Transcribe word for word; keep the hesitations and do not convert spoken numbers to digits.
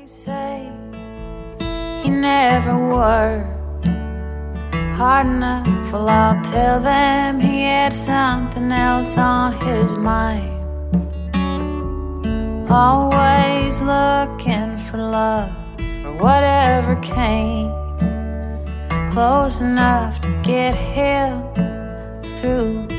say he never worked hard enough. Well, I'll tell them he had something else on his mind. Always looking for love, for whatever came close enough to get him through